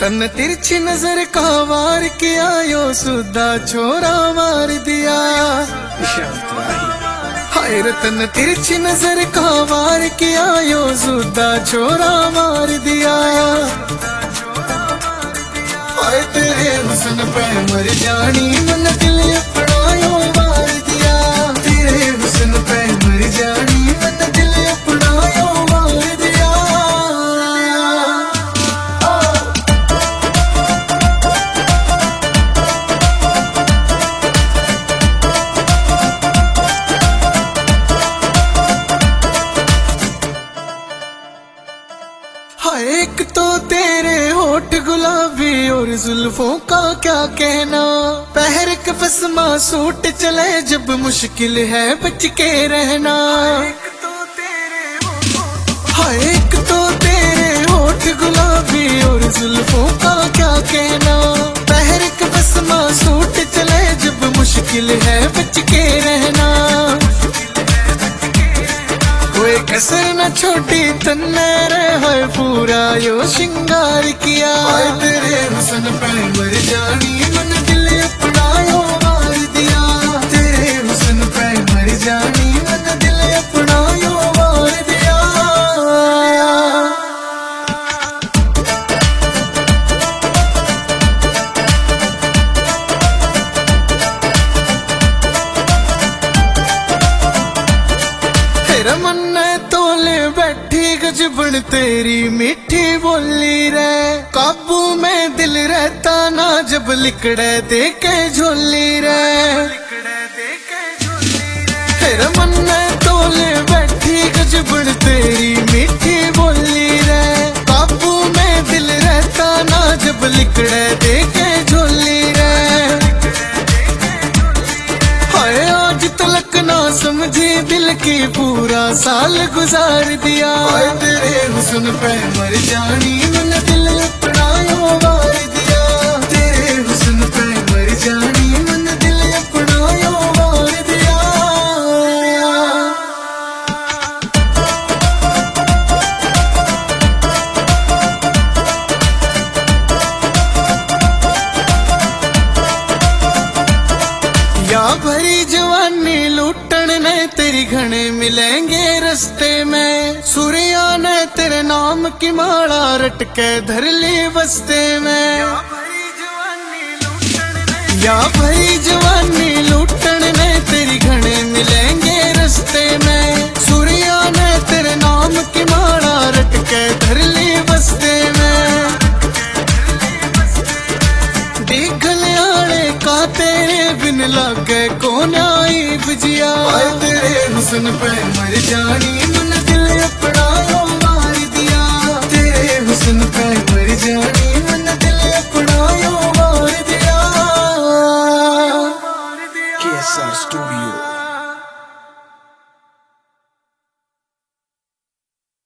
तन तिरछी नजर का वार किया यो सुधा छोरा मार दिया। हाय रे तन तिरछी नजर का वार किया यो सुधा छोरा मार दिया। हाय तेरे हुस्न पे मर जानी मन दिल अपना यो मार दिया। तेरे हुस्न पे मर जानी मन दिल अपना यो मार दिया। हाय एक तो तेरे होठ गुलाबी और जुल्फों का क्या कहना। पहर के फसमा सूट चले जब मुश्किल है बच के रहना। हाय एक तो तेरे होठ गुलाबी और जुल्फों का क्या कहना। पहर के फसमा सूट चले जब मुश्किल है बच के रहना। कोई कसर न छोटी तन्ने है पूरा यो श्रृंगार किया। तेरे हुस्न पे मर जानी मन दिल अपना यो मार दिया। तेरे हुस्न पे मर जानी मन दिल अपना यो मार दिया। तेरा मन तोले बैठी गजबन तेरी मीठी बोली रे। काबू में दिल रहता ना जब लिकड़े देके झोली रे। तेरा मन तोले बैठी गजबन तेरी मीठी बोली रे। काबू में दिल रहता ना जब लिकड़े देके झोली रे। हाय आज तलक ना समझी दिल की पूरा साल गुजार दिया। तेरे हुस्न पे मर जानी मन दिल अपना यो मार दिया। तेरे हुस्न पे मर जानी मन दिल अपना यो मार दिया। या भरी जवानी लूटन ने तेरी घने मिलेंगे रस्ते में। सूर्या ने तेरे नाम की माला रटके धर ली बस्ते में। या भरी जवानी लूटन ने तेरी घने मिलेंगे रस्ते में। सूर्या ने तेरे नाम की माला रटके धर ली बस्ते में। का तेरे बिन लागे कौन आई बुझिया। तेरे हुस्न पे मर जानी मन